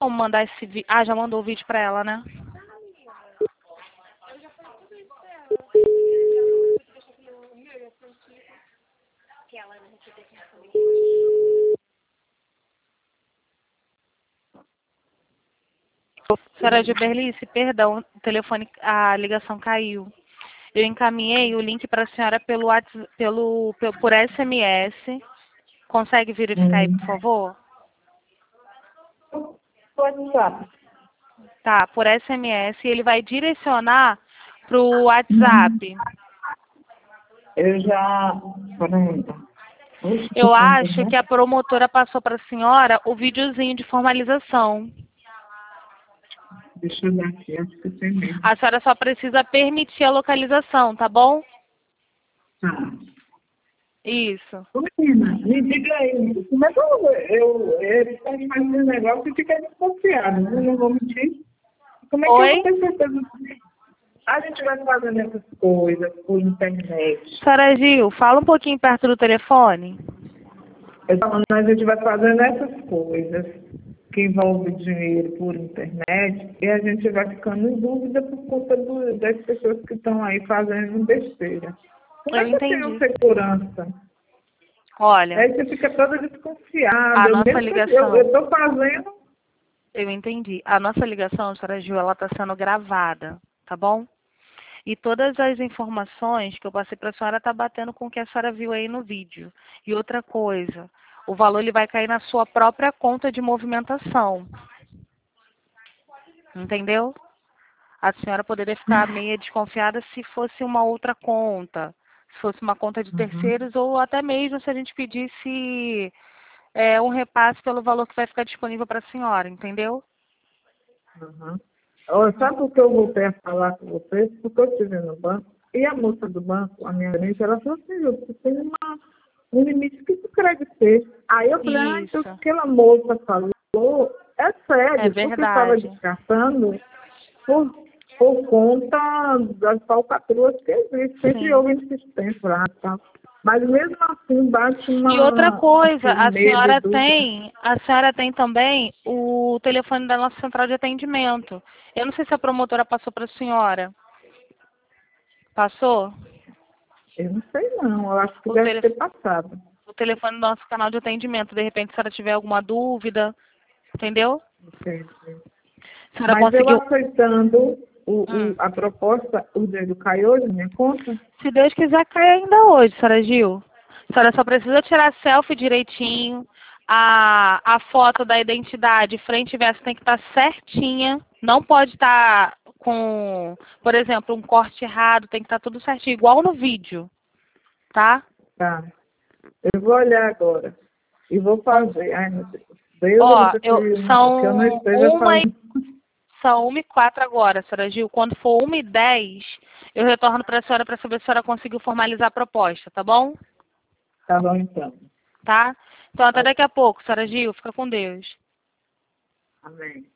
como mandar esse vídeo? Ah, já mandou o vídeo pra ela, né? Senhora Gilberlice, perdão, o telefone, a ligação caiu. Eu encaminhei o link para a senhora pelo WhatsApp, por SMS. Consegue verificar aí, por favor? WhatsApp. Tá, por SMS. E ele vai direcionar para o WhatsApp. Eu já... Peraí. Eu acho que a promotora passou para a senhora o videozinho de formalização. Deixa eu dar aqui, acho que tem mesmo. A senhora só precisa permitir a localização, tá bom? Tá. Isso. Ô, menina, me diga aí, como é que ele está fazendo um negócio e fica desconfiado, né? Não vou mentir. Como é que Oi? eu vou ter certeza que a gente vai fazendo essas coisas por internet? Senhora Gil, fala um pouquinho perto do telefone. Eu tô falando, a gente vai fazendo essas coisas que envolvem dinheiro por internet e a gente vai ficando em dúvida por conta das pessoas que estão aí fazendo besteira. Como Eu é que eu tenho entendi. segurança? Olha, Aí você fica toda desconfiada. a Eu nossa mesmo ligação... eu estou fazendo. Eu entendi. A nossa ligação, senhora Gil, ela está sendo gravada, tá bom? E todas as informações que eu passei para a senhora tá batendo com o que a senhora viu aí no vídeo. E outra coisa, o valor ele vai cair na sua própria conta de movimentação. Entendeu? A senhora poderia ficar meio desconfiada se fosse uma outra conta, se fosse uma conta de Uhum, terceiros ou até mesmo se a gente pedisse um repasse pelo valor que vai ficar disponível para a senhora, entendeu? uhum. Olha, sabe por que eu voltei a falar com vocês? Porque eu estive no banco e a moça do banco, a minha gerente, ela falou assim, você tem um limite que tu quer ter. Aí eu falei, então Isso, aquela moça falou, é é sério, porque eu estava verdade. descartando por conta das falcatruas que existem. Sempre Sim. houve insistência lá, tá? Mas mesmo assim bate E outra coisa, um medo e dúvida. a senhora tem também o telefone da nossa central de atendimento. Eu não sei se a promotora passou para a senhora. Passou? Eu não sei não, eu acho que O, deve tele, ter passado. o telefone do nosso canal de atendimento. De repente, se a senhora tiver alguma dúvida, entendeu? Entendi. A senhora Mas eu conseguiu. aceitando Hum. a proposta, o dinheiro cai hoje na minha conta? Se Deus quiser, cai ainda hoje, senhora Gil. A senhora só precisa tirar selfie direitinho. A foto da identidade, frente e verso, tem que estar certinha. Não pode estar com, por exemplo, um corte errado. Tem que estar tudo certinho, igual no vídeo, tá? Tá. Eu vou olhar agora e vou fazer. Ai, meu Deus. Deus, eu vou Ó, ter que eu não são esteja fazendo. são 1h04 agora, senhora Gil. Quando for 1h10, eu retorno para a senhora para saber se a senhora conseguiu formalizar a proposta, tá bom? Tá bom, então. Tá? Então até daqui a pouco, senhora Gil. Fica com Deus. Amém.